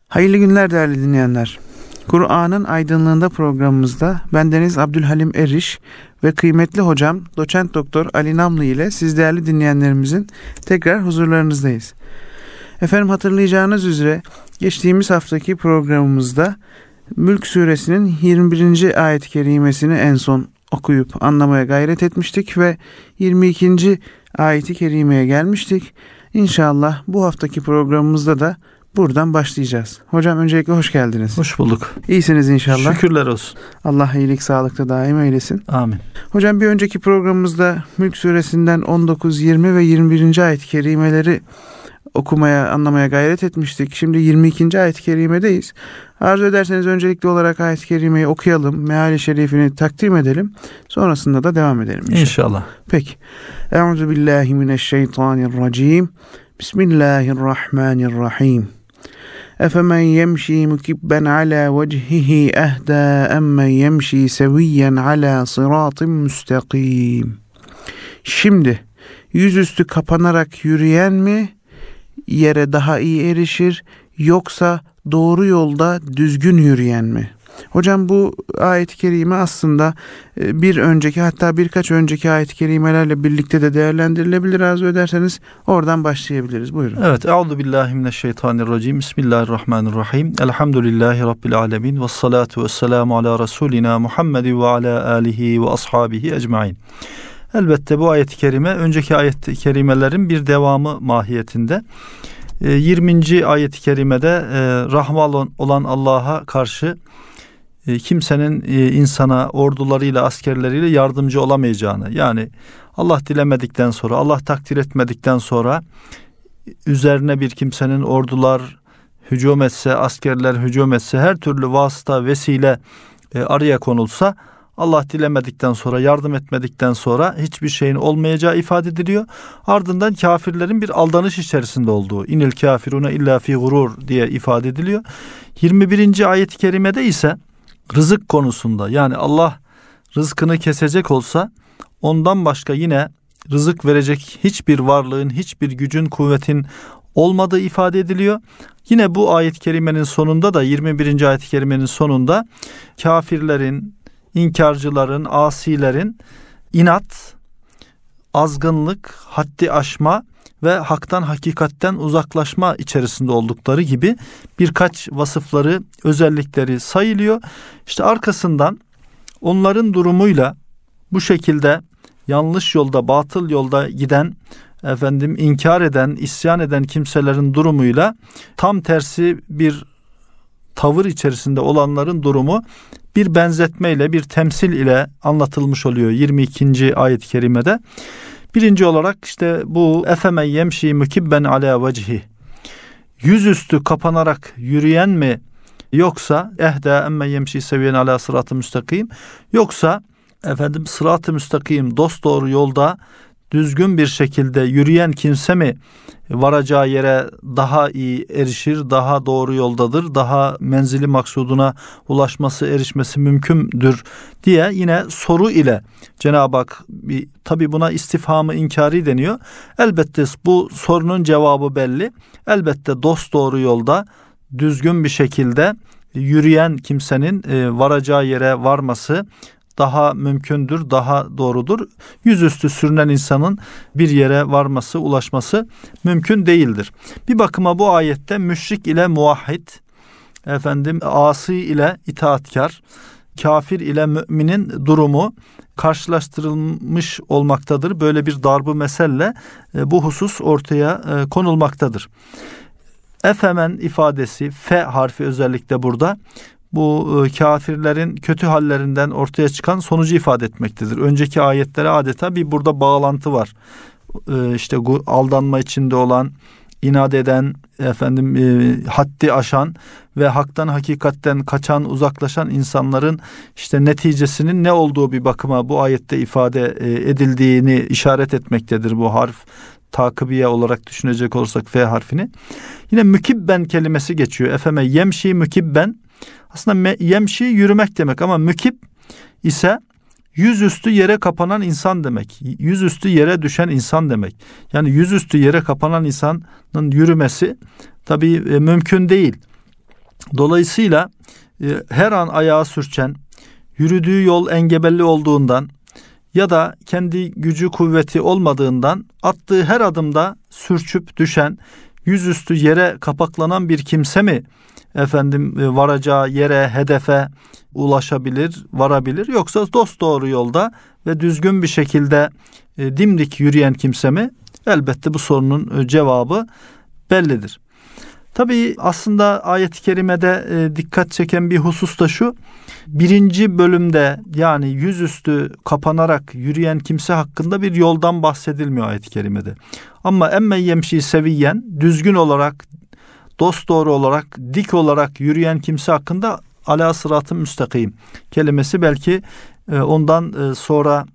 Hayırlı günler değerli dinleyenler. Kur'an'ın Aydınlığında programımızda bendeniz Abdülhalim Eriş ve kıymetli hocam Doçent Doktor Ali Namlı ile siz değerli dinleyenlerimizin tekrar huzurlarınızdayız. Efendim, hatırlayacağınız üzere geçtiğimiz haftaki programımızda Mülk Suresinin 21. ayet-i kerimesini en son okuyup anlamaya gayret etmiştik ve 22. ayet-i kerimeye gelmiştik. İnşallah bu haftaki programımızda da buradan başlayacağız. Hocam öncelikle hoş geldiniz. Hoş bulduk. İyisiniz inşallah. Şükürler olsun. Allah iyilik sağlıkta daim eylesin. Amin. Hocam bir önceki programımızda Mülk Suresi'nden 19, 20 ve 21. ayet-i kerimeleri okumaya, anlamaya gayret etmiştik. Şimdi 22. ayet-i kerimedeyiz. Arzu ederseniz öncelikli olarak ayet-i kerimeyi okuyalım. Meali şerifini takdim edelim. Sonrasında da devam edelim İnşallah. Peki. Euzubillahimineşşeytanirracim. Bismillahirrahmanirrahim. Efemen yemşi mukibben ala vecihihi ehda emmen yemşi seviyen ala sıratın müstakim. Şimdi yüzüstü kapanarak yürüyen mi yere daha iyi erişir, yoksa doğru yolda düzgün yürüyen mi? Hocam bu ayet-i kerime aslında bir önceki, hatta birkaç önceki ayet-i kerimelerle birlikte de değerlendirilebilir. Arzu ederseniz oradan başlayabiliriz. Buyurun. Evet. Euzubillahimineşşeytanirracim. Bismillahirrahmanirrahim. Elhamdülillahi Rabbil alemin. Vessalatu vesselamu ala Resulina Muhammedi ve ala alihi ve ashabihi ecmain. Elbette bu ayet-i kerime önceki ayet-i kerimelerin bir devamı mahiyetinde. 20. ayet-i kerimede rahman olan Allah'a karşı kimsenin insana ordularıyla, askerleriyle yardımcı olamayacağını, yani Allah dilemedikten sonra, Allah takdir etmedikten sonra üzerine bir kimsenin ordular hücum etse, askerler hücum etse, her türlü vasıta, vesile araya konulsa, Allah dilemedikten sonra, yardım etmedikten sonra hiçbir şeyin olmayacağı ifade ediliyor. Ardından kafirlerin bir aldanış içerisinde olduğu, inil kafirune illa fi gurur diye ifade ediliyor. 21. ayet-i kerimede ise rızık konusunda, yani Allah rızkını kesecek olsa ondan başka yine rızık verecek hiçbir varlığın, hiçbir gücün, kuvvetin olmadığı ifade ediliyor. Yine bu ayet-i kerimenin sonunda da, 21. ayet-i kerimenin sonunda kafirlerin, inkarcıların, asilerin inat, azgınlık, haddi aşma ve haktan, hakikatten uzaklaşma içerisinde oldukları gibi birkaç vasıfları, özellikleri sayılıyor. İşte arkasından onların durumuyla bu şekilde yanlış yolda, batıl yolda giden, inkar eden, isyan eden kimselerin durumuyla tam tersi bir tavır içerisinde olanların durumu bir benzetmeyle, bir temsil ile anlatılmış oluyor 22. ayet-i kerimede. Birinci olarak işte bu efemen yemşi mukibben ala vecihi, yüzüstü kapanarak yürüyen mi, yoksa ehda emmen yemşi seviyen ala sırat-ı müstakim, yoksa sırat-ı müstakim, dosdoğru yolda düzgün bir şekilde yürüyen kimse mi varacağı yere daha iyi erişir, daha doğru yoldadır, daha menzili maksuduna ulaşması, erişmesi mümkündür diye yine soru ile Cenab-ı Hak, tabi buna istifhamı inkari deniyor. Elbette bu sorunun cevabı belli. Elbette dosdoğru yolda düzgün bir şekilde yürüyen kimsenin varacağı yere varması daha mümkündür, daha doğrudur. Yüzüstü sürünen insanın bir yere varması, ulaşması mümkün değildir. Bir bakıma bu ayette müşrik ile muvahhid, asi ile itaatkar, kafir ile müminin durumu karşılaştırılmış olmaktadır. Böyle bir darb-ı meselle bu husus ortaya konulmaktadır. Efemen ifadesi, fe harfi özellikle burada, bu kafirlerin kötü hallerinden ortaya çıkan sonucu ifade etmektedir. Önceki ayetlere adeta bir burada bağlantı var. İşte aldanma içinde olan, inat eden, haddi aşan ve haktan, hakikatten kaçan, uzaklaşan insanların işte neticesinin ne olduğu bir bakıma bu ayette ifade edildiğini işaret etmektedir bu harf. Takibiye olarak düşünecek olursak F harfini. Yine mükibben kelimesi geçiyor. Efeme yemşi mükibben. Aslında yemşi yürümek demek ama mükib ise yüzüstü yere kapanan insan demek. Yüzüstü yere düşen insan demek. Yani yüzüstü yere kapanan insanın yürümesi tabii mümkün değil. Dolayısıyla her an ayağı sürçen, yürüdüğü yol engebelli olduğundan ya da kendi gücü kuvveti olmadığından attığı her adımda sürçüp düşen, yüzüstü yere kapaklanan bir kimse mi varacağı yere, hedefe ulaşabilir, varabilir, yoksa dosdoğru yolda ve düzgün bir şekilde dimdik yürüyen kimse mi? Elbette bu sorunun cevabı bellidir. Tabii aslında ayet-i kerimede dikkat çeken bir husus da şu: birinci bölümde, yani yüzüstü kapanarak yürüyen kimse hakkında bir yoldan bahsedilmiyor ayet-i kerimede. Ama emme yemşi seviyen, düzgün olarak, dosdoğru olarak, dik olarak yürüyen kimse hakkında ala sıratı müstakim kelimesi belki ondan sonra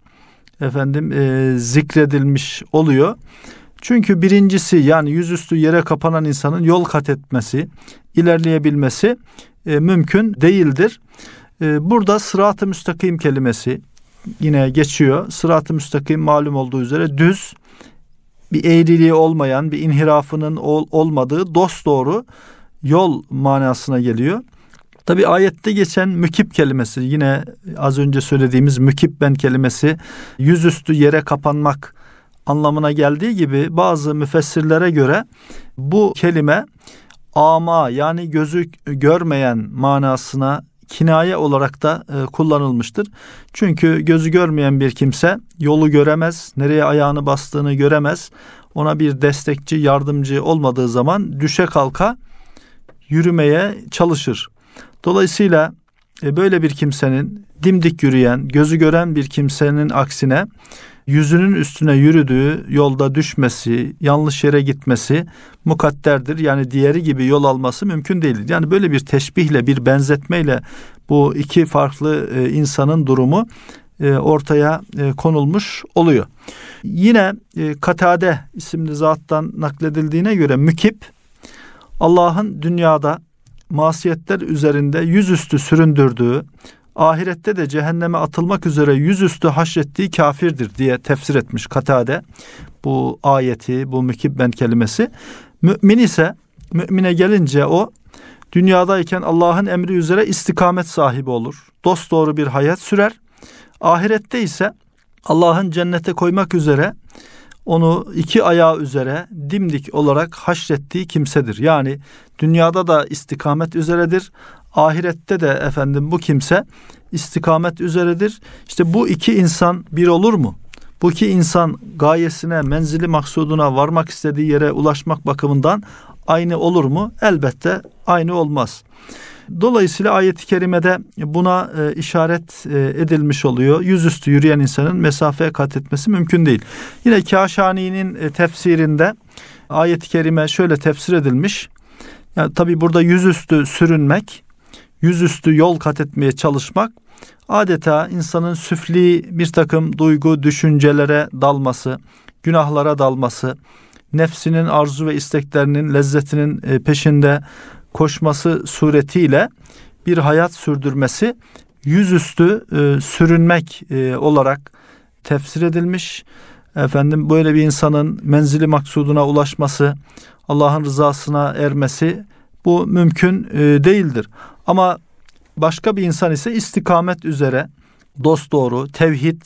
zikredilmiş oluyor. Çünkü birincisi, yani yüzüstü yere kapanan insanın yol kat etmesi, ilerleyebilmesi mümkün değildir. Burada sırat-ı müstakim kelimesi yine geçiyor. Sırat-ı müstakim malum olduğu üzere düz, bir eğriliği olmayan, bir inhirafının olmadığı dosdoğru yol manasına geliyor. Tabi ayette geçen mükip kelimesi, yine az önce söylediğimiz mükibben kelimesi yüzüstü yere kapanmak anlamına geldiği gibi bazı müfessirlere göre bu kelime ama, yani gözü görmeyen manasına kinaye olarak da kullanılmıştır. Çünkü gözü görmeyen bir kimse yolu göremez, nereye ayağını bastığını göremez. Ona bir destekçi, yardımcı olmadığı zaman düşe kalka yürümeye çalışır. Dolayısıyla böyle bir kimsenin, dimdik yürüyen, gözü gören bir kimsenin aksine yüzünün üstüne yürüdüğü yolda düşmesi, yanlış yere gitmesi mukadderdir. Yani diğeri gibi yol alması mümkün değildir. Yani böyle bir teşbihle, bir benzetmeyle bu iki farklı insanın durumu ortaya konulmuş oluyor. Yine Katade isimli zattan nakledildiğine göre mükip, Allah'ın dünyada masiyetler üzerinde yüzüstü süründürdüğü, ahirette de cehenneme atılmak üzere yüzüstü haşrettiği kafirdir diye tefsir etmiş Katade bu ayeti, bu mükibben kelimesi. Mümin ise, mümine gelince o dünyadayken Allah'ın emri üzere istikamet sahibi olur. Dosdoğru bir hayat sürer. Ahirette ise Allah'ın cennete koymak üzere onu iki ayağı üzere dimdik olarak haşrettiği kimsedir. Yani dünyada da istikamet üzeredir. Ahirette de bu kimse istikamet üzeredir. İşte bu iki insan bir olur mu? Bu iki insan gayesine, menzili maksuduna, varmak istediği yere ulaşmak bakımından aynı olur mu? Elbette aynı olmaz. Dolayısıyla ayet-i kerimede buna işaret edilmiş oluyor. Yüzüstü yürüyen insanın mesafeye kat etmesi mümkün değil. Yine Kâşani'nin tefsirinde ayet-i kerime şöyle tefsir edilmiş. Yani tabii burada yüzüstü sürünmek, yüzüstü yol kat etmeye çalışmak, adeta insanın süfli bir takım duygu, düşüncelere dalması, günahlara dalması, nefsinin arzu ve isteklerinin, lezzetinin peşinde koşması suretiyle bir hayat sürdürmesi yüzüstü sürünmek olarak tefsir edilmiş. Böyle bir insanın menzili maksuduna ulaşması, Allah'ın rızasına ermesi bu mümkün değildir. Ama başka bir insan ise istikamet üzere dosdoğru, tevhid,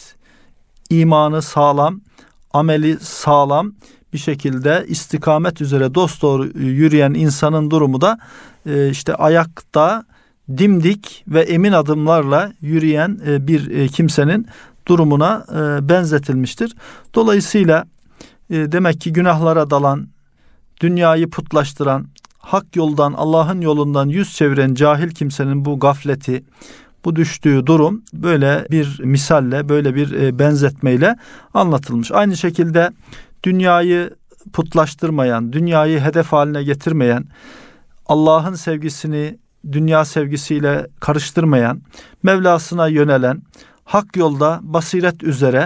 imanı sağlam, ameli sağlam bir şekilde istikamet üzere dosdoğru yürüyen insanın durumu da işte ayakta dimdik ve emin adımlarla yürüyen bir kimsenin durumuna benzetilmiştir. Dolayısıyla demek ki günahlara dalan, dünyayı putlaştıran, hak yoldan, Allah'ın yolundan yüz çeviren cahil kimsenin bu gafleti, bu düştüğü durum böyle bir misalle, böyle bir benzetmeyle anlatılmış. Aynı şekilde dünyayı putlaştırmayan, dünyayı hedef haline getirmeyen, Allah'ın sevgisini dünya sevgisiyle karıştırmayan, Mevlasına yönelen, hak yolda basiret üzere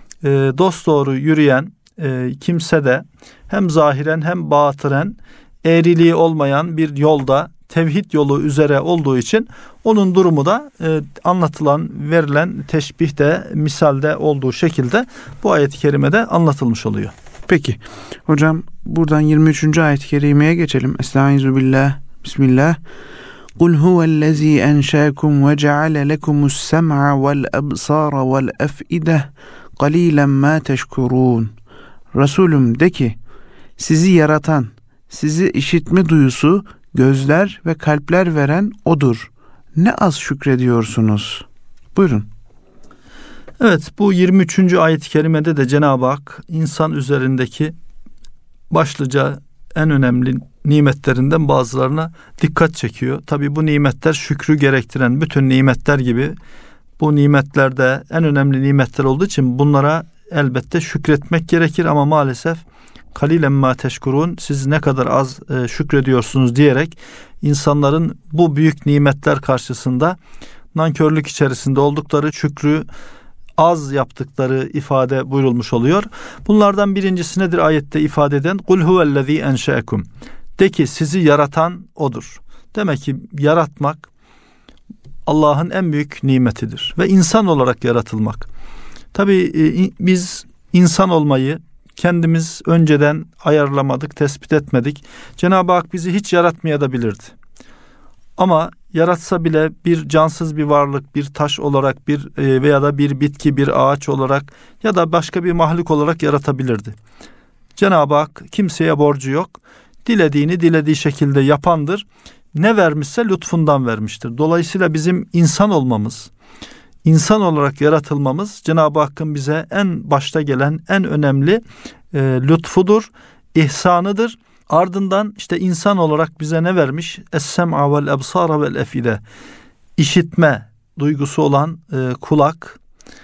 dosdoğru yürüyen kimse de hem zahiren hem batınen eğriliği olmayan bir yolda, tevhid yolu üzere olduğu için onun durumu da anlatılan, verilen teşbihte, misalde olduğu şekilde bu ayet-i kerimede anlatılmış oluyor. Peki hocam, buradan 23. ayet-i kerimeye geçelim. Estaizu billah, bismillah. Kul huvellezî enşâkum ve ceale lekumus-sem'a vel-ebsâra vel-ef'ide qalîlen mâ teşkurûn. Resulüm de ki, sizi yaratan, sizi işitme duyusu, gözler ve kalpler veren O'dur. Ne az şükrediyorsunuz. Buyurun. Evet, bu 23. ayet-i kerimede de Cenab-ı Hak insan üzerindeki başlıca en önemli nimetlerinden bazılarına dikkat çekiyor. Tabii bu nimetler şükrü gerektiren bütün nimetler gibi bu nimetlerde en önemli nimetler olduğu için bunlara elbette şükretmek gerekir ama maalesef kalilen ma teşkurun, siz ne kadar az şükrediyorsunuz diyerek insanların bu büyük nimetler karşısında nankörlük içerisinde oldukları, şükrü az yaptıkları ifade buyurulmuş oluyor. Bunlardan birincisi nedir ayette ifade eden? Kul huvellezî enşe'ekum. De ki sizi yaratan O'dur. Demek ki yaratmak Allah'ın en büyük nimetidir. Ve insan olarak yaratılmak. Tabii biz insan olmayı kendimiz önceden ayarlamadık, tespit etmedik. Cenab-ı Hak bizi hiç yaratmayabilirdi. Ama yaratsa bile bir cansız bir varlık, bir taş olarak, bir veya da bir bitki, bir ağaç olarak ya da başka bir mahluk olarak yaratabilirdi. Cenab-ı Hak kimseye borcu yok. Dilediğini dilediği şekilde yapandır. Ne vermişse lütfundan vermiştir. Dolayısıyla bizim insan olmamız, insan olarak yaratılmamız Cenab-ı Hakk'ın bize en başta gelen en önemli lütfudur, ihsanıdır. Ardından işte insan olarak bize ne vermiş? Es-sem'a vel ebsara vel efide. İşitme duygusu olan kulak,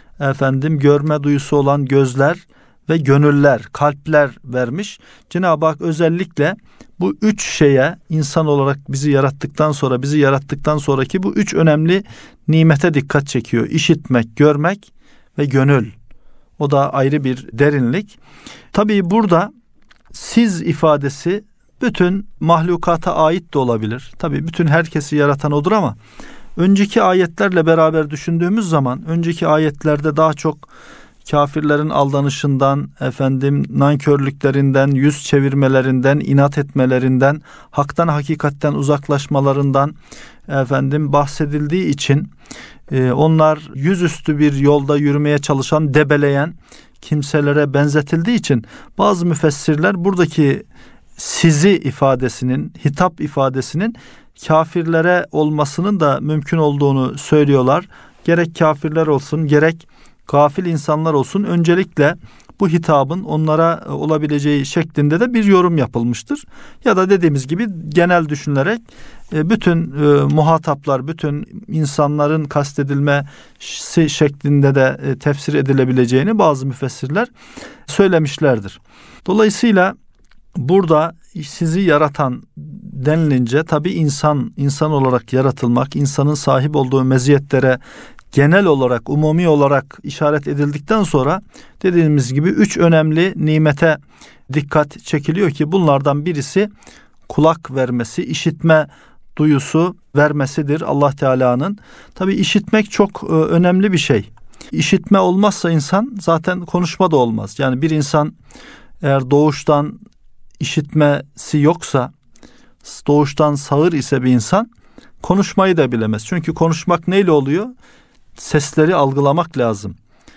görme duyusu olan gözler ve gönüller, kalpler vermiş. Cenab-ı Hak özellikle bu üç şeye insan olarak bizi yarattıktan sonraki bu üç önemli nimete dikkat çekiyor. İşitmek, görmek ve gönül. O da ayrı bir derinlik. Tabii burada siz ifadesi bütün mahlukata ait de olabilir. Tabii bütün herkesi yaratan O'dur ama önceki ayetlerle beraber düşündüğümüz zaman önceki ayetlerde daha çok kafirlerin aldanışından, nankörlüklerinden, yüz çevirmelerinden, inat etmelerinden, haktan hakikatten uzaklaşmalarından bahsedildiği için onlar yüzüstü bir yolda yürümeye çalışan, debeleyen kimselere benzetildiği için bazı müfessirler buradaki sizi ifadesinin, hitap ifadesinin kafirlere olmasının da mümkün olduğunu söylüyorlar. Gerek kafirler olsun, gerek gafil insanlar olsun, öncelikle bu hitabın onlara olabileceği şeklinde de bir yorum yapılmıştır. Ya da dediğimiz gibi genel düşünülerek bütün muhataplar, bütün insanların kastedilmesi şeklinde de tefsir edilebileceğini bazı müfessirler söylemişlerdir. Dolayısıyla burada sizi yaratan denilince tabii insan olarak yaratılmak, insanın sahip olduğu meziyetlere genel olarak, umumi olarak işaret edildikten sonra dediğimiz gibi üç önemli nimete dikkat çekiliyor ki bunlardan birisi kulak vermesi, işitme duyusu vermesidir Allah Teala'nın. Tabii işitmek çok önemli bir şey. İşitme olmazsa insan zaten konuşma da olmaz. Yani bir insan eğer doğuştan işitmesi yoksa, doğuştan sağır ise bir insan konuşmayı da bilemez. Çünkü konuşmak neyle oluyor? Sesleri algılamak lazım.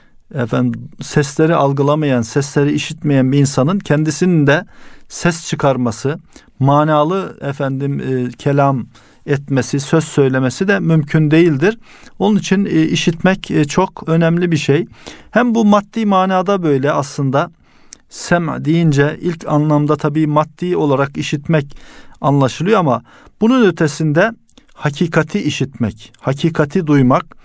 Sesleri algılamayan, sesleri işitmeyen bir insanın kendisinin de ses çıkarması, manalı kelam etmesi, söz söylemesi de mümkün değildir. Onun için işitmek çok önemli bir şey. Hem bu maddi manada böyle aslında sem deyince ilk anlamda tabii maddi olarak işitmek anlaşılıyor ama bunun ötesinde hakikati işitmek, hakikati duymak,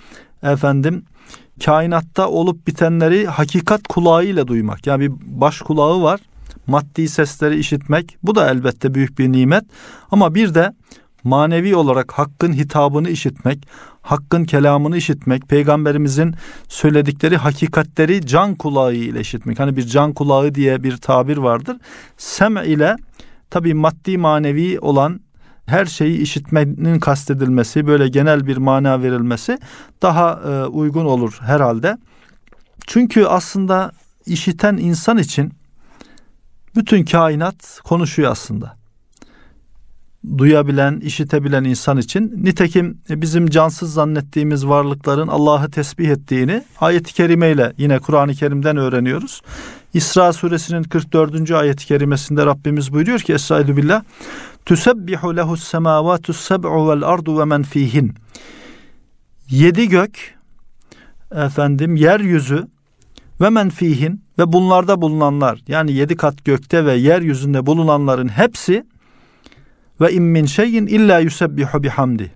kainatta olup bitenleri hakikat kulağıyla duymak. Yani bir baş kulağı var, maddi sesleri işitmek, bu da elbette büyük bir nimet. Ama bir de manevi olarak Hakk'ın hitabını işitmek, Hakk'ın kelamını işitmek, Peygamberimizin söyledikleri hakikatleri can kulağı ile işitmek. Hani bir can kulağı diye bir tabir vardır. Sem ile tabii maddi manevi olan her şeyi işitmenin kastedilmesi, böyle genel bir mana verilmesi daha uygun olur herhalde. Çünkü aslında işiten insan için bütün kainat konuşuyor aslında. duyabilen, işitebilen insan için. Nitekim bizim cansız zannettiğimiz varlıkların Allah'ı tesbih ettiğini ayet-i kerimeyle yine Kur'an-ı Kerim'den öğreniyoruz. İsra suresinin 44. ayet-i kerimesinde Rabbimiz buyuruyor ki Estaizu billah Tüsebbihu lehus semavatus seb'u vel ardu ve men fihin. 7 gök, yeryüzü ve men fihin ve bunlarda bulunanlar, yani 7 kat gökte ve yeryüzünde bulunanların hepsi ve in min şeyin illa yusebbihu bihamdi.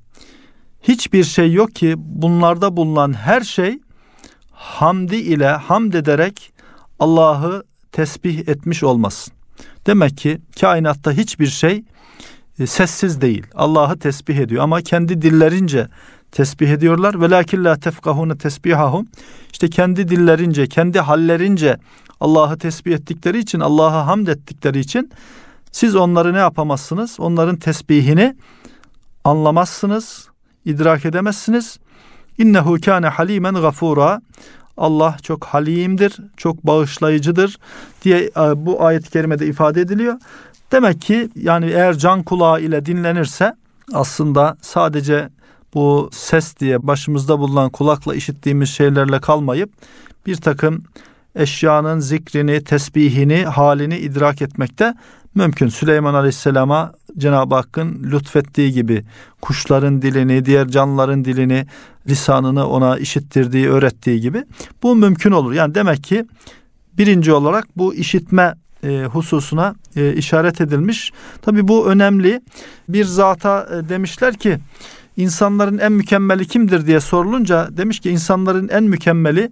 Hiçbir şey yok ki bunlarda bulunan her şey hamdi ile hamd ederek Allah'ı tesbih etmiş olmasın. Demek ki kainatta hiçbir şey sessiz değil. Allah'ı tesbih ediyor ama kendi dillerince tesbih ediyorlar. Velakin la tefkahune tesbihahum. İşte kendi dillerince, kendi hallerince Allah'ı tesbih ettikleri için, Allah'a hamd ettikleri için siz onları ne yapamazsınız? Onların tesbihini anlamazsınız, idrak edemezsiniz. İnnehu kâne halimen gafura. Allah çok halimdir, çok bağışlayıcıdır diye bu ayet-i kerimede ifade ediliyor. Demek ki yani eğer can kulağı ile dinlenirse aslında sadece bu ses diye başımızda bulunan kulakla işittiğimiz şeylerle kalmayıp bir takım eşyanın zikrini, tesbihini, halini idrak etmekte mümkün. Süleyman Aleyhisselam'a Cenab-ı Hakk'ın lütfettiği gibi kuşların dilini, diğer canlıların dilini, lisanını ona işittirdiği, öğrettiği gibi bu mümkün olur. Yani demek ki birinci olarak bu işitme hususuna işaret edilmiş. Tabii bu önemli. Bir zata demişler ki insanların en mükemmeli kimdir diye sorulunca demiş ki insanların en mükemmeli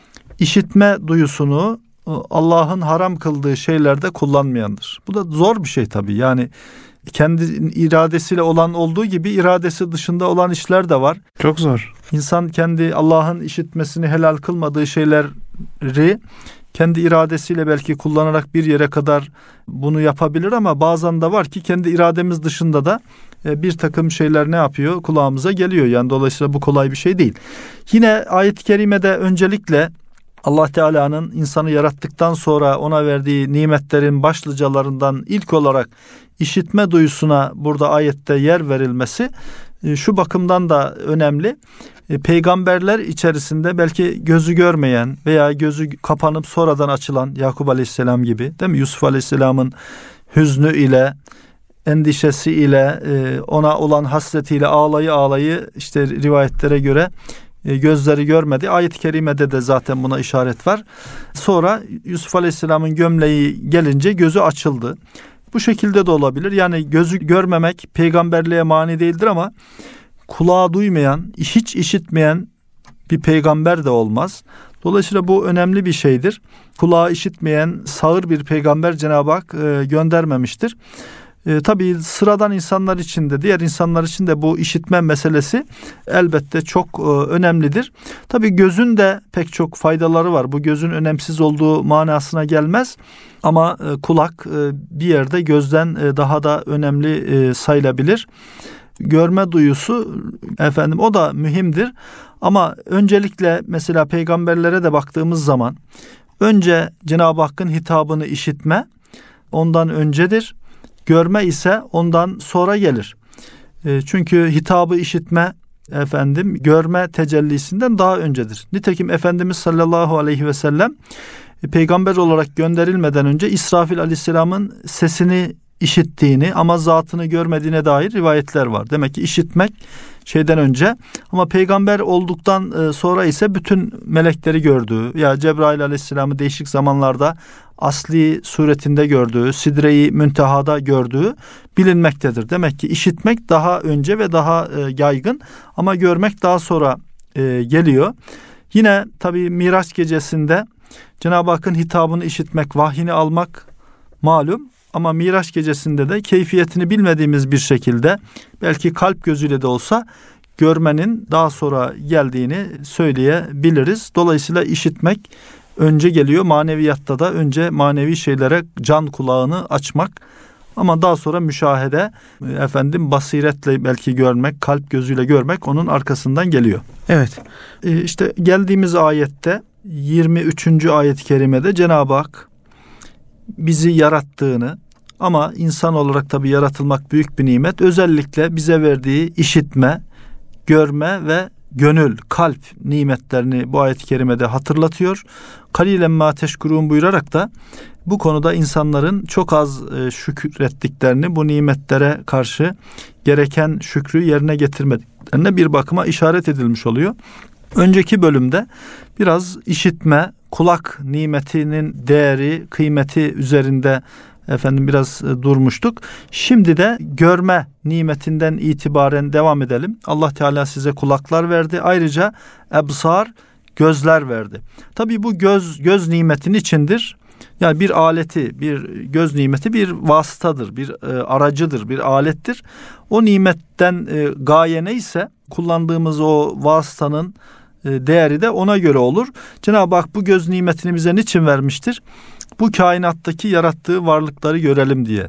işitme duyusunu Allah'ın haram kıldığı şeylerde kullanmayandır. Bu da zor bir şey tabii. Yani kendi iradesiyle olan olduğu gibi iradesi dışında olan işler de var. Çok zor. İnsan kendi Allah'ın işitmesini helal kılmadığı şeyleri kendi iradesiyle belki kullanarak bir yere kadar bunu yapabilir ama bazen de var ki kendi irademiz dışında da bir takım şeyler ne yapıyor? Kulağımıza geliyor. Yani dolayısıyla bu kolay bir şey değil. Yine ayet-i kerimede öncelikle Allah Teala'nın insanı yarattıktan sonra ona verdiği nimetlerin başlıcalarından ilk olarak işitme duyusuna burada ayette yer verilmesi şu bakımdan da önemli. Peygamberler içerisinde belki gözü görmeyen veya gözü kapanıp sonradan açılan Yakup Aleyhisselam gibi, değil mi? Yusuf Aleyhisselam'ın hüznü ile, endişesi ile, ona olan hasretiyle ağlayı işte rivayetlere göre gözleri görmedi. Ayet-i kerimede de zaten buna işaret var. Sonra Yusuf Aleyhisselam'ın gömleği gelince gözü açıldı. Bu şekilde de olabilir. Yani gözü görmemek peygamberliğe mani değildir ama kulağı duymayan, hiç işitmeyen bir peygamber de olmaz. Dolayısıyla bu önemli bir şeydir. Kulağı işitmeyen sağır bir peygamber Cenab-ı Hak göndermemiştir. Tabii sıradan insanlar için de diğer insanlar için de bu işitme meselesi elbette çok önemlidir. Tabii gözün de pek çok faydaları var. Bu gözün önemsiz olduğu manasına gelmez. Ama kulak bir yerde gözden daha da önemli sayılabilir. Görme duyusu o da mühimdir. Ama öncelikle mesela peygamberlere de baktığımız zaman önce Cenab-ı Hakk'ın hitabını işitme ondan öncedir. Görme ise ondan sonra gelir. Çünkü hitabı işitme görme tecellisinden daha öncedir. Nitekim Efendimiz sallallahu aleyhi ve sellem peygamber olarak gönderilmeden önce İsrafil aleyhisselamın sesini işittiğini ama zatını görmediğine dair rivayetler var. Demek ki işitmek şeyden önce ama peygamber olduktan sonra ise bütün melekleri gördüğü ya Cebrail aleyhisselamı değişik zamanlarda asli suretinde gördüğü, Sidre-i Münteha'da gördüğü bilinmektedir. Demek ki işitmek daha önce ve daha yaygın ama görmek daha sonra geliyor. Yine tabii Miraç gecesinde Cenab-ı Hakk'ın hitabını işitmek, vahyini almak malum. Ama Miraç gecesinde de keyfiyetini bilmediğimiz bir şekilde belki kalp gözüyle de olsa görmenin daha sonra geldiğini söyleyebiliriz. Dolayısıyla işitmek önce geliyor. Maneviyatta da önce manevi şeylere can kulağını açmak ama daha sonra müşahede, basiretle belki görmek, kalp gözüyle görmek onun arkasından geliyor. Evet. İşte geldiğimiz ayette 23. ayet-i kerimede Cenab-ı Hak bizi yarattığını, Ama insan olarak tabii yaratılmak büyük bir nimet. Özellikle bize verdiği işitme, görme ve gönül, kalp nimetlerini bu ayet-i kerimede hatırlatıyor. Kalilen ma teşkurun buyurarak da bu konuda insanların çok az şükrettiklerini, bu nimetlere karşı gereken şükrü yerine getirmediklerine bir bakıma işaret edilmiş oluyor. Önceki bölümde biraz işitme, kulak nimetinin değeri, kıymeti üzerinde biraz durmuştuk. Şimdi de görme nimetinden itibaren devam edelim. Allah Teala size kulaklar verdi. Ayrıca ebsar, gözler verdi. Tabii bu göz nimetin içindir. Yani bir aleti, bir göz nimeti bir vasıtadır, bir aracıdır, bir alettir. O nimetten gaye neyse kullandığımız o vasıtanın değeri de ona göre olur. Cenab-ı Hak bu göz nimetini bize niçin vermiştir? Bu kainattaki yarattığı varlıkları görelim diye.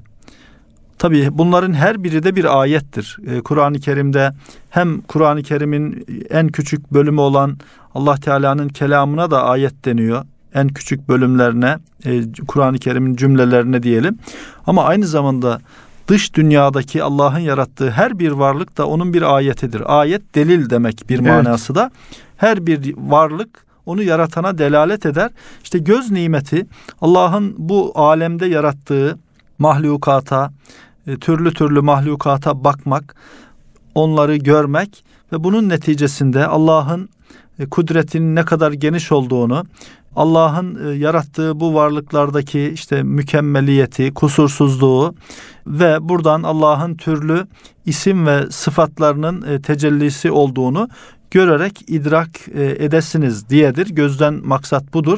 Tabii bunların her biri de bir ayettir. Kur'an-ı Kerim'de hem Kur'an-ı Kerim'in en küçük bölümü olan Allah Teala'nın kelamına da ayet deniyor. En küçük bölümlerine, Kur'an-ı Kerim'in cümlelerine diyelim. Ama aynı zamanda dış dünyadaki Allah'ın yarattığı her bir varlık da onun bir ayetidir. Ayet delil demek bir manası da. Her bir varlık onu yaratana delalet eder. İşte göz nimeti Allah'ın bu alemde yarattığı mahlukata, türlü türlü mahlukata bakmak, onları görmek ve bunun neticesinde Allah'ın kudretinin ne kadar geniş olduğunu, Allah'ın yarattığı bu varlıklardaki işte mükemmeliyeti, kusursuzluğu ve buradan Allah'ın türlü isim ve sıfatlarının tecellisi olduğunu görerek idrak edesiniz diyedir. Gözden maksat budur.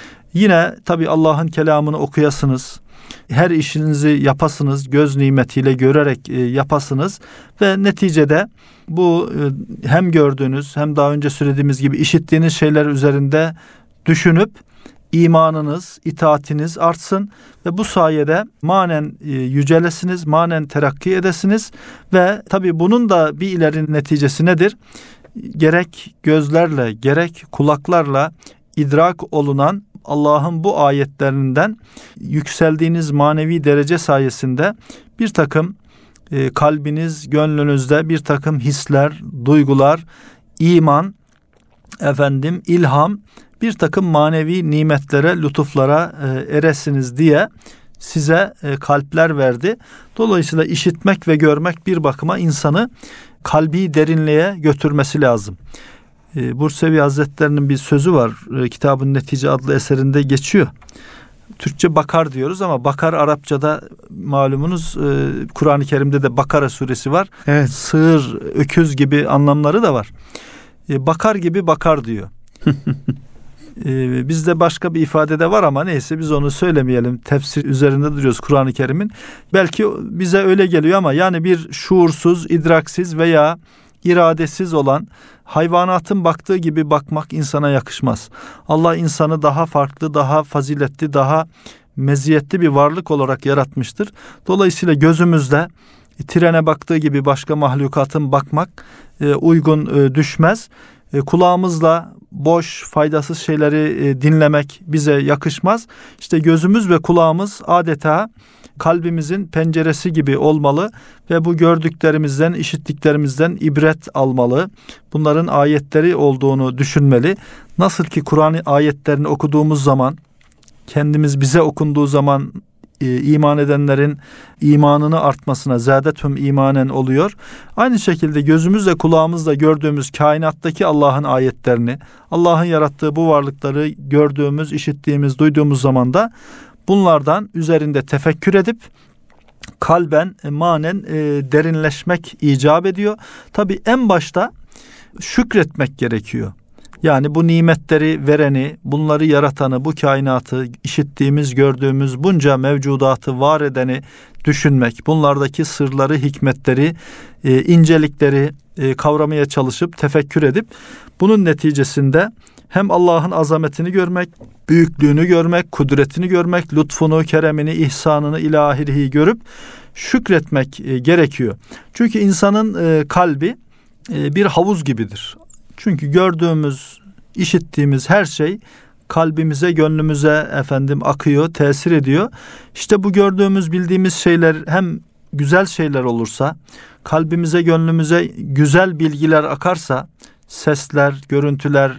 Yine tabii Allah'ın kelamını okuyasınız. Her işinizi yapasınız. Göz nimetiyle görerek yapasınız. Ve neticede bu hem gördüğünüz hem daha önce söylediğimiz gibi işittiğiniz şeyler üzerinde düşünüp imanınız, itaatiniz artsın ve bu sayede manen yücelesiniz, manen terakki edesiniz ve tabii bunun da bir ileri neticesi nedir? Gerek gözlerle, gerek kulaklarla idrak olunan Allah'ın bu ayetlerinden yükseldiğiniz manevi derece sayesinde bir takım kalbiniz, gönlünüzde bir takım hisler, duygular, iman, ilham, bir takım manevi nimetlere, lütuflara eresiniz diye size kalpler verdi. Dolayısıyla işitmek ve görmek bir bakıma insanı kalbi derinliğe götürmesi lazım. Bursevi Hazretleri'nin bir sözü var. Kitab-ı Netice adlı eserinde geçiyor. Türkçe bakar diyoruz ama bakar Arapçada malumunuz Kur'an-ı Kerim'de de Bakara suresi var. Evet. Sığır, öküz gibi anlamları da var. Bakar gibi bakar diyor. Bizde başka bir ifade de var ama neyse biz onu söylemeyelim. Tefsir üzerinde duruyoruz Kur'an-ı Kerim'in. Belki bize öyle geliyor ama yani bir şuursuz, idraksiz veya iradesiz olan hayvanatın baktığı gibi bakmak insana yakışmaz. Allah insanı daha farklı, daha faziletli, daha meziyetli bir varlık olarak yaratmıştır. Dolayısıyla gözümüzle trene baktığı gibi başka mahlukatın bakmak uygun düşmez. Kulağımızla boş, faydasız şeyleri dinlemek bize yakışmaz. İşte gözümüz ve kulağımız adeta kalbimizin penceresi gibi olmalı ve bu gördüklerimizden, işittiklerimizden ibret almalı. Bunların ayetleri olduğunu düşünmeli. Nasıl ki Kur'an ayetlerini okuduğumuz zaman, kendimiz bize okunduğu zaman iman edenlerin imanını artmasına zâdethum imanen oluyor. Aynı şekilde gözümüzle kulağımızla gördüğümüz kainattaki Allah'ın ayetlerini, Allah'ın yarattığı bu varlıkları gördüğümüz, işittiğimiz, duyduğumuz zaman da bunlardan üzerinde tefekkür edip kalben, manen derinleşmek icap ediyor. Tabii en başta şükretmek gerekiyor. Yani bu nimetleri vereni, bunları yaratanı, bu kainatı, işittiğimiz, gördüğümüz bunca mevcudatı var edeni düşünmek, bunlardaki sırları, hikmetleri, incelikleri kavramaya çalışıp, tefekkür edip, bunun neticesinde hem Allah'ın azametini görmek, büyüklüğünü görmek, kudretini görmek, lütfunu, keremini, ihsanını, ilahirihi görüp şükretmek gerekiyor. Çünkü insanın kalbi bir havuz gibidir. Çünkü gördüğümüz, işittiğimiz her şey kalbimize, gönlümüze akıyor, tesir ediyor. İşte bu gördüğümüz, bildiğimiz şeyler hem güzel şeyler olursa, kalbimize, gönlümüze güzel bilgiler akarsa, sesler, görüntüler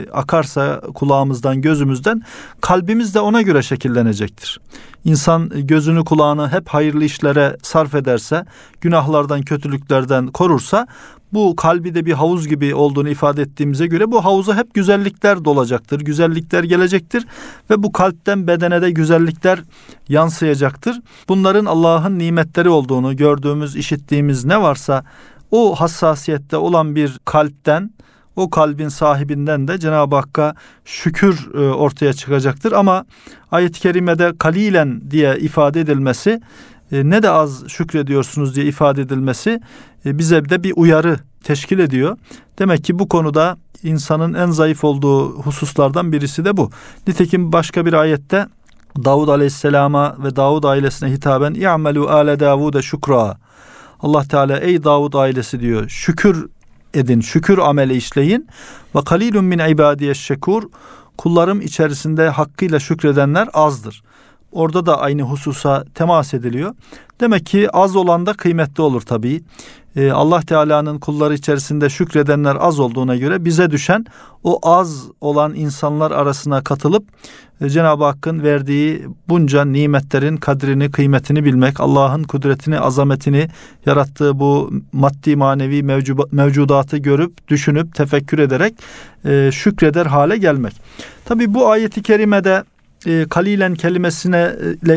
akarsa kulağımızdan, gözümüzden, kalbimiz de ona göre şekillenecektir. İnsan gözünü, kulağını hep hayırlı işlere sarf ederse, günahlardan, kötülüklerden korursa, bu kalbi de bir havuz gibi olduğunu ifade ettiğimize göre bu havuza hep güzellikler dolacaktır, güzellikler gelecektir ve bu kalpten bedene de güzellikler yansıyacaktır. Bunların Allah'ın nimetleri olduğunu, gördüğümüz, işittiğimiz ne varsa o hassasiyette olan bir kalpten, o kalbin sahibinden de Cenab-ı Hakk'a şükür ortaya çıkacaktır. Ama ayet-i kerimede kalilen diye ifade edilmesi, ne de az şükrediyorsunuz diye ifade edilmesi bize de bir uyarı teşkil ediyor. Demek ki bu konuda insanın en zayıf olduğu hususlardan birisi de bu. Nitekim başka bir ayette Davud Aleyhisselam'a ve Davud ailesine hitaben "İ'melû âle Davud'e şükra." Allah Teala ey Davud ailesi diyor, şükür edin, şükür ameli işleyin. Ve kalilun min ibadiyeşşekur, kullarım içerisinde hakkıyla şükredenler azdır. Orada da aynı hususa temas ediliyor. Demek ki az olan da kıymetli olur tabii. Allah Teala'nın kulları içerisinde şükredenler az olduğuna göre bize düşen o az olan insanlar arasına katılıp Cenab-ı Hakk'ın verdiği bunca nimetlerin kadrini, kıymetini bilmek, Allah'ın kudretini, azametini, yarattığı bu maddi manevi mevcudatı görüp, düşünüp, tefekkür ederek şükreder hale gelmek. Tabii bu ayeti kerimede kalilen kelimesine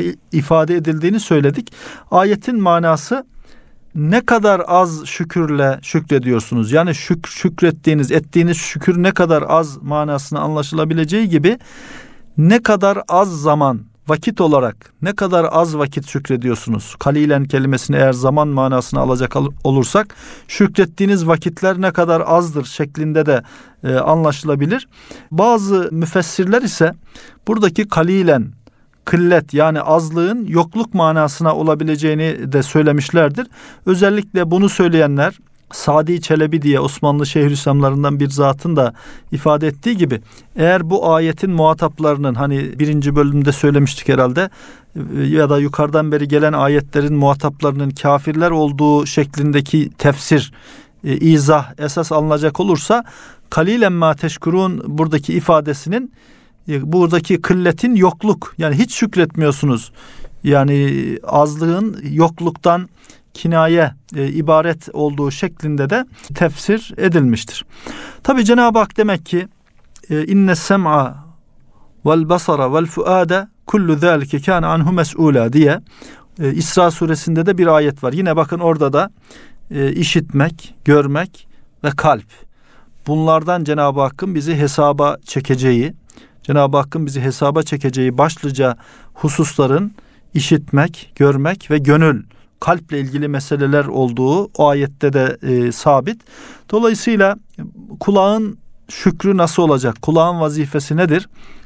ifade edildiğini söyledik. Ayetin manası ne kadar az şükürle şükrediyorsunuz? Yani şükrettiğiniz, ettiğiniz şükür ne kadar az manasına anlaşılabileceği gibi ne kadar az zaman, vakit olarak ne kadar az vakit şükrediyorsunuz? Kalilen kelimesini eğer zaman manasına alacak olursak şükrettiğiniz vakitler ne kadar azdır şeklinde de anlaşılabilir. Bazı müfessirler ise buradaki kalilen, kıllet yani azlığın yokluk manasına olabileceğini de söylemişlerdir. Özellikle bunu söyleyenler Sadi Çelebi diye Osmanlı Şeyhülislamlarından bir zatın da ifade ettiği gibi eğer bu ayetin muhataplarının hani 1. bölümde söylemiştik herhalde ya da yukarıdan beri gelen ayetlerin muhataplarının kafirler olduğu şeklindeki tefsir, izah esas alınacak olursa kalilen ma teşkurun buradaki ifadesinin buradaki kılletin yokluk yani hiç şükretmiyorsunuz yani azlığın yokluktan kinaye ibaret olduğu şeklinde de tefsir edilmiştir. Tabi Cenab-ı Hak demek ki inne sem'a vel basara vel fuade kullu zalike kana anhu mes'ula diye İsra suresinde de bir ayet var. Yine bakın orada da işitmek, görmek ve kalp. Bunlardan Cenab-ı Hakk'ın bizi hesaba çekeceği, Cenab-ı Hakk'ın bizi hesaba çekeceği başlıca hususların işitmek, görmek ve gönül, kalple ilgili meseleler olduğu o ayette de sabit. Dolayısıyla kulağın şükrü nasıl olacak? Kulağın vazifesi nedir?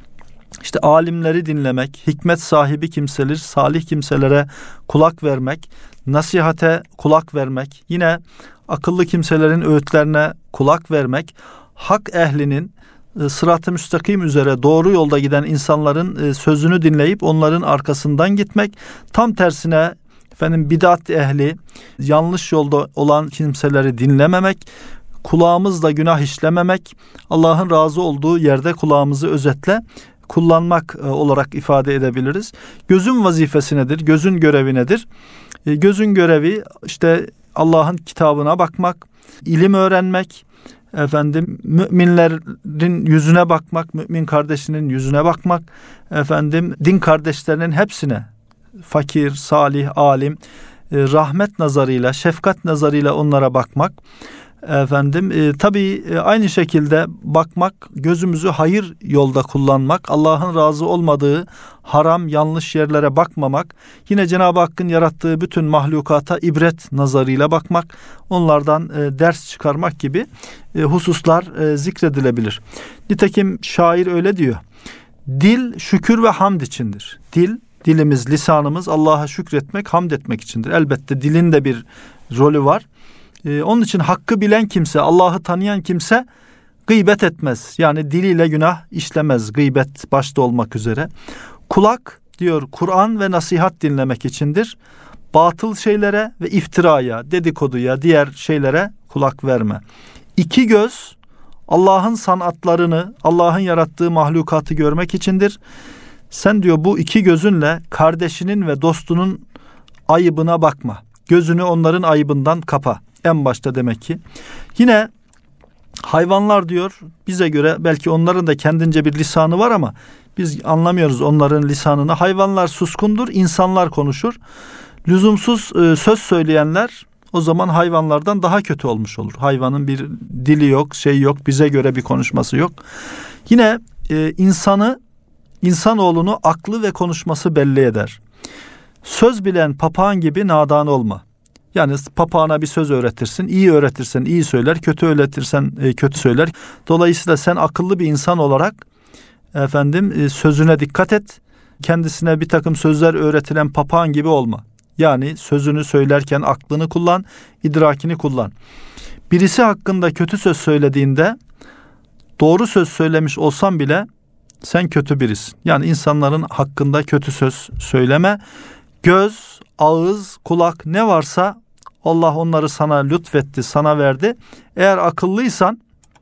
İşte alimleri dinlemek, hikmet sahibi kimseler, salih kimselere kulak vermek, nasihate kulak vermek, yine akıllı kimselerin öğütlerine kulak vermek, hak ehlinin sırat-ı müstakim üzere doğru yolda giden insanların sözünü dinleyip onların arkasından gitmek, tam tersine bidat ehli, yanlış yolda olan kimseleri dinlememek, kulağımızla günah işlememek, Allah'ın razı olduğu yerde kulağımızı özetle kullanmak olarak ifade edebiliriz. Gözün vazifesi nedir? Gözün görevi nedir? Gözün görevi işte Allah'ın kitabına bakmak, ilim öğrenmek, müminlerin yüzüne bakmak, mümin kardeşinin yüzüne bakmak, din kardeşlerinin hepsine, fakir, salih, alim, rahmet nazarıyla, şefkat nazarıyla onlara bakmak. Tabii aynı şekilde bakmak, gözümüzü hayır yolda kullanmak, Allah'ın razı olmadığı haram, yanlış yerlere bakmamak, yine Cenab-ı Hakk'ın yarattığı bütün mahlukata ibret nazarıyla bakmak, onlardan ders çıkarmak gibi hususlar zikredilebilir. Nitekim şair öyle diyor, dil şükür ve hamd içindir. Dilimiz, lisanımız Allah'a şükretmek, hamd etmek içindir. Elbette dilin de bir rolü var. Onun için hakkı bilen kimse, Allah'ı tanıyan kimse gıybet etmez. Yani diliyle günah işlemez, gıybet başta olmak üzere. Kulak diyor Kur'an ve nasihat dinlemek içindir. Batıl şeylere ve iftiraya, dedikoduya, diğer şeylere kulak verme. 2 göz Allah'ın sanatlarını, Allah'ın yarattığı mahlukatı görmek içindir. Sen diyor bu 2 gözünle kardeşinin ve dostunun ayıbına bakma. Gözünü onların ayıbından kapa. En başta demek ki. Yine hayvanlar diyor bize göre belki onların da kendince bir lisanı var ama biz anlamıyoruz onların lisanını. Hayvanlar suskundur, insanlar konuşur. Lüzumsuz söz söyleyenler o zaman hayvanlardan daha kötü olmuş olur. Hayvanın bir dili yok, şey yok, bize göre bir konuşması yok. Yine insanoğlunu aklı ve konuşması belli eder. Söz bilen papağan gibi nadan olma. Yani papağana bir söz öğretirsin, iyi öğretirsen iyi söyler, kötü öğretirsen kötü söyler. Dolayısıyla sen akıllı bir insan olarak sözüne dikkat et. Kendisine bir takım sözler öğretilen papağan gibi olma. Yani sözünü söylerken aklını kullan, idrakini kullan. Birisi hakkında kötü söz söylediğinde doğru söz söylemiş olsan bile sen kötü birisin. Yani insanların hakkında kötü söz söyleme. Göz, ağız, kulak ne varsa Allah onları sana lütfetti, sana verdi. Eğer akıllıysan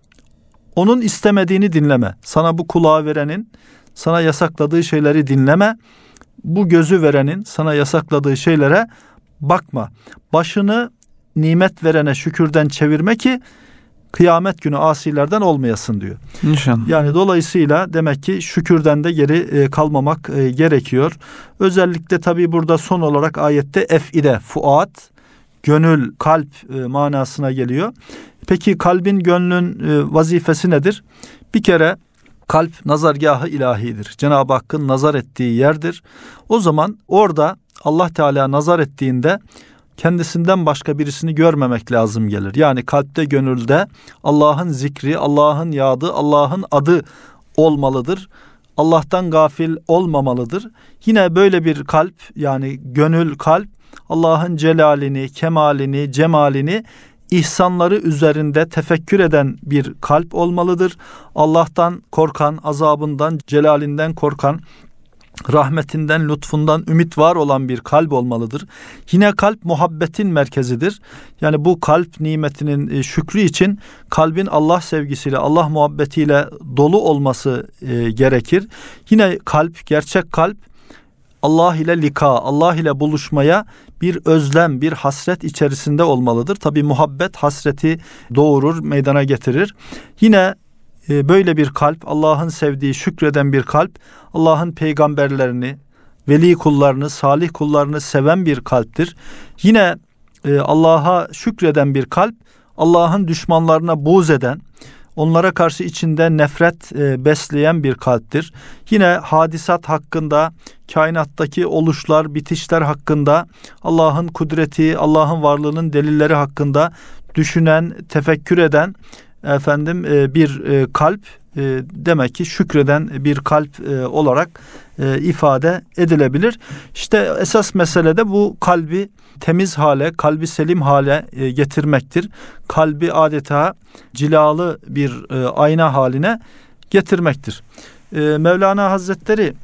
onun istemediğini dinleme. Sana bu kulağı verenin sana yasakladığı şeyleri dinleme. Bu gözü verenin sana yasakladığı şeylere bakma. Başını nimet verene şükürden çevirme ki kıyamet günü asilerden olmayasın diyor. İnşallah. Yani dolayısıyla demek ki şükürden de geri kalmamak gerekiyor. Özellikle tabii burada son olarak ayette ef'ide, fuat, gönül, kalp manasına geliyor. Peki kalbin, gönlün vazifesi nedir? Bir kere kalp nazargâh-ı ilahidir. Cenab-ı Hakk'ın nazar ettiği yerdir. O zaman orada Allah Teala nazar ettiğinde kendisinden başka birisini görmemek lazım gelir. Yani kalpte, gönülde Allah'ın zikri, Allah'ın yadı, Allah'ın adı olmalıdır. Allah'tan gafil olmamalıdır. Yine böyle bir kalp, yani gönül, kalp Allah'ın celalini, kemalini, cemalini, ihsanları üzerinde tefekkür eden bir kalp olmalıdır. Allah'tan korkan, azabından, celalinden korkan, rahmetinden, lütfundan ümit var olan bir kalp olmalıdır. Yine kalp muhabbetin merkezidir. Yani bu kalp nimetinin şükrü için kalbin Allah sevgisiyle, Allah muhabbetiyle dolu olması gerekir. Yine kalp, gerçek kalp Allah ile lika, Allah ile buluşmaya bir özlem, bir hasret içerisinde olmalıdır. Tabii muhabbet hasreti doğurur, meydana getirir. Yine böyle bir kalp, Allah'ın sevdiği, şükreden bir kalp, Allah'ın peygamberlerini, veli kullarını, salih kullarını seven bir kalptir. Yine Allah'a şükreden bir kalp, Allah'ın düşmanlarına buğz eden, onlara karşı içinde nefret besleyen bir kalptir. Yine hadisat hakkında, kainattaki oluşlar, bitişler hakkında, Allah'ın kudreti, Allah'ın varlığının delilleri hakkında düşünen, tefekkür eden bir kalp demek ki şükreden bir kalp olarak ifade edilebilir. İşte esas mesele de bu kalbi temiz hale, kalbi selim hale getirmektir. Kalbi adeta cilalı bir ayna haline getirmektir. Mevlana Hazretleri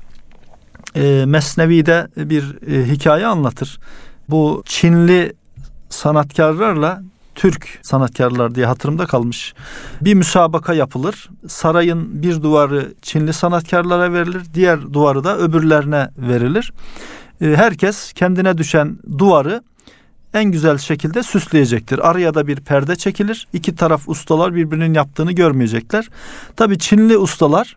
Mesnevi'de bir hikaye anlatır. Bu Çinli sanatkarlarla Türk sanatkarlar diye hatırımda kalmış. Bir müsabaka yapılır. Sarayın bir duvarı Çinli sanatkarlara verilir. Diğer duvarı da öbürlerine verilir. Herkes kendine düşen duvarı en güzel şekilde süsleyecektir. Araya da bir perde çekilir. İki taraf ustalar birbirinin yaptığını görmeyecekler. Tabii Çinli ustalar,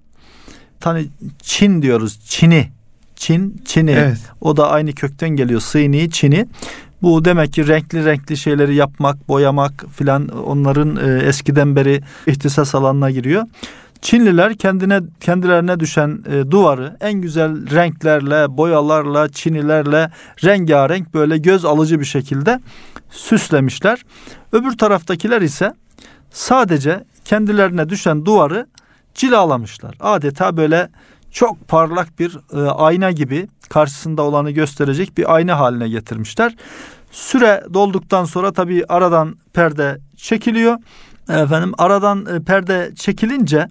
Çin diyoruz. Çini. Evet. O da aynı kökten geliyor. Sıni, Çini. Bu demek ki renkli şeyleri yapmak, boyamak filan onların eskiden beri ihtisas alanına giriyor. Çinliler kendilerine düşen duvarı en güzel renklerle, boyalarla, çinilerle rengarenk böyle göz alıcı bir şekilde süslemişler. Öbür taraftakiler ise sadece kendilerine düşen duvarı cilalamışlar. Adeta böyle çok parlak bir ayna gibi karşısında olanı gösterecek bir ayna haline getirmişler. Süre dolduktan sonra tabii aradan perde çekiliyor. Aradan perde çekilince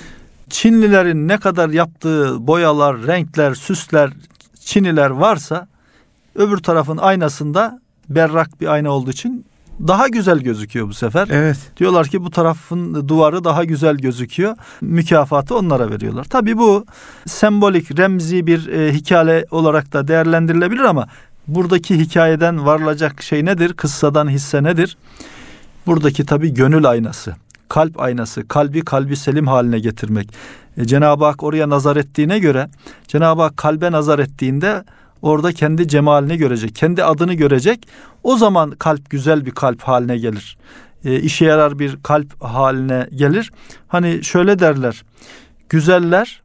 Çinlilerin ne kadar yaptığı boyalar, renkler, süsler, çiniler varsa öbür tarafın aynasında berrak bir ayna olduğu için daha güzel gözüküyor bu sefer. Evet. Diyorlar ki bu tarafın duvarı daha güzel gözüküyor. Mükafatı onlara veriyorlar. Tabii bu sembolik, remzi bir hikaye olarak da değerlendirilebilir ama buradaki hikayeden varılacak şey nedir? Kıssadan hisse nedir? Buradaki tabii gönül aynası, kalp aynası, kalbi selim haline getirmek. Cenab-ı Hak oraya nazar ettiğine göre, Cenab-ı Hak kalbe nazar ettiğinde orada kendi cemalini görecek, kendi adını görecek. O zaman kalp güzel bir kalp haline gelir. İşe yarar bir kalp haline gelir. Hani şöyle derler, güzeller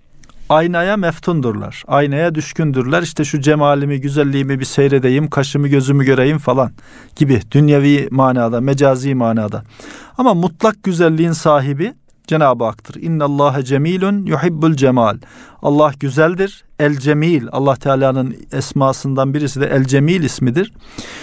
aynaya meftundurlar, aynaya düşkündürler. İşte şu cemalimi, güzelliğimi bir seyredeyim, kaşımı gözümü göreyim falan gibi dünyevi manada, mecazi manada. Ama mutlak güzelliğin sahibi Cenab-ı Hak'tır. İnnallâhe cemîlun yuhibbul cemal. Allah güzeldir. El Cemil, Allah Teala'nın esmasından birisi de El Cemil ismidir.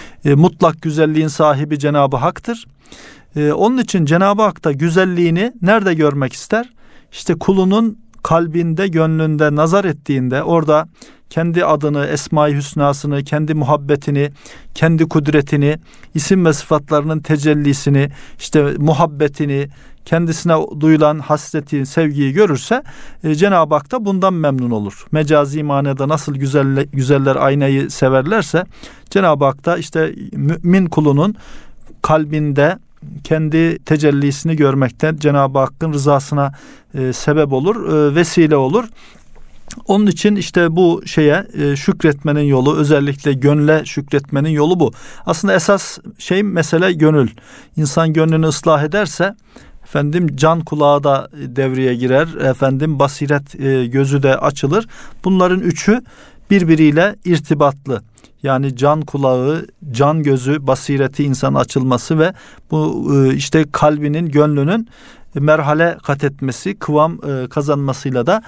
Mutlak güzelliğin sahibi Cenab-ı Hak'tır. Onun için Cenab-ı Hak da güzelliğini nerede görmek ister? İşte kulunun kalbinde, gönlünde nazar ettiğinde orada kendi adını, Esma-i Hüsna'sını, kendi muhabbetini, kendi kudretini, isim ve sıfatlarının tecellisini, işte muhabbetini, kendisine duyulan hasreti, sevgiyi görürse Cenab-ı Hak da bundan memnun olur. Mecazi manada nasıl güzeller aynayı severlerse Cenab-ı Hak da işte mümin kulunun kalbinde kendi tecellisini görmekten Cenab-ı Hakk'ın rızasına sebep olur, vesile olur. Onun için işte bu şükretmenin yolu, özellikle gönle şükretmenin yolu bu. Aslında esas mesele gönül. İnsan gönlünü ıslah ederse can kulağı da devreye girer. Basiret gözü de açılır. Bunların üçü birbiriyle irtibatlı. Yani can kulağı, can gözü, basireti insan açılması ve bu işte kalbinin, gönlünün merhale kat etmesi, kıvam kazanmasıyla da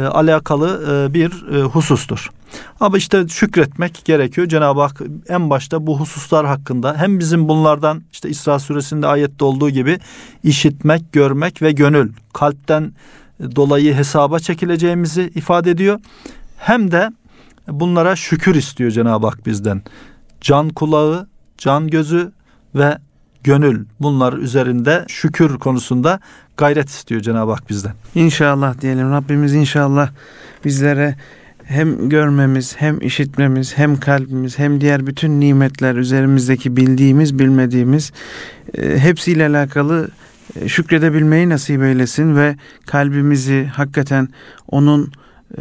alakalı bir husustur. Ama işte şükretmek gerekiyor. Cenab-ı Hak en başta bu hususlar hakkında hem bizim bunlardan işte İsra suresinde ayette olduğu gibi işitmek, görmek ve gönül, kalpten dolayı hesaba çekileceğimizi ifade ediyor. Hem de bunlara şükür istiyor Cenab-ı Hak bizden. Can kulağı, can gözü ve gönül, bunlar üzerinde şükür konusunda gayret istiyor Cenab-ı Hak bizden. İnşallah diyelim. Rabbimiz inşallah bizlere hem görmemiz, hem işitmemiz, hem kalbimiz, hem diğer bütün nimetler, üzerimizdeki bildiğimiz, bilmediğimiz hepsiyle alakalı şükredebilmeyi nasip eylesin ve kalbimizi hakikaten onun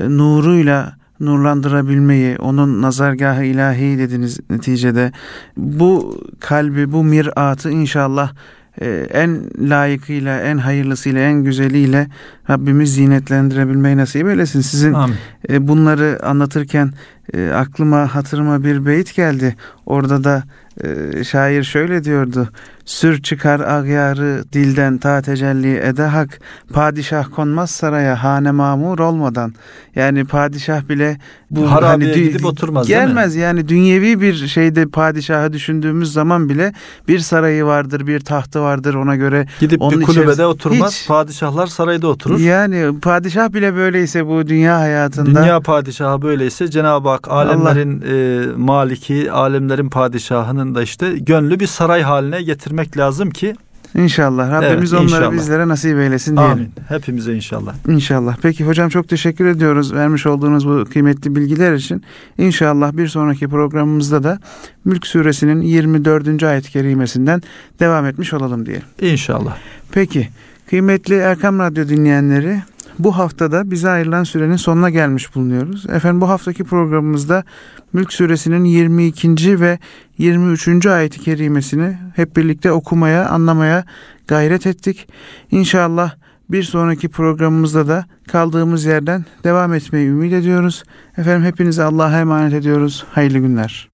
nuruyla nurlandırabilmeyi, onun nazargahı ilahi dediniz neticede. Bu kalbi, bu miratı inşallah en layıkıyla, en hayırlısıyla, en güzeliyle Rabbimiz zinetlendirebilmeyi nasip eylesin. Sizin bunları anlatırken aklıma, hatırıma bir beyit geldi. Orada da şair şöyle diyordu: sür çıkar ağyarı dilden ta tecelli ede hak, padişah konmaz saraya hane mamur olmadan. Yani padişah bile bu harabeye gidip oturmaz, gelmez. Yani dünyevi bir şeyde padişahı düşündüğümüz zaman bile bir sarayı vardır, bir tahtı vardır, ona göre gidip bir kulübede oturmaz. Padişahlar sarayda oturur. Yani padişah bile böyleyse bu dünya hayatında, dünya padişahı böyleyse Cenab-ı Hak alemlerin maliki, alemlerin padişahının da işte gönlü bir saray haline getirmek lazım ki İnşallah Rabbimiz onları bizlere nasip eylesin diyelim. Amin. Hepimize inşallah. İnşallah. Peki hocam, çok teşekkür ediyoruz vermiş olduğunuz bu kıymetli bilgiler için. İnşallah bir sonraki programımızda da Mülk Suresinin 24. ayet-i kerimesinden devam etmiş olalım diyelim. İnşallah. Peki kıymetli Erkam Radyo dinleyenleri, bu haftada bize ayrılan sürenin sonuna gelmiş bulunuyoruz. Efendim, bu haftaki programımızda Mülk Suresinin 22. ve 23. ayet-i kerimesini hep birlikte okumaya, anlamaya gayret ettik. İnşallah bir sonraki programımızda da kaldığımız yerden devam etmeyi ümit ediyoruz. Efendim, hepinize Allah'a emanet ediyoruz. Hayırlı günler.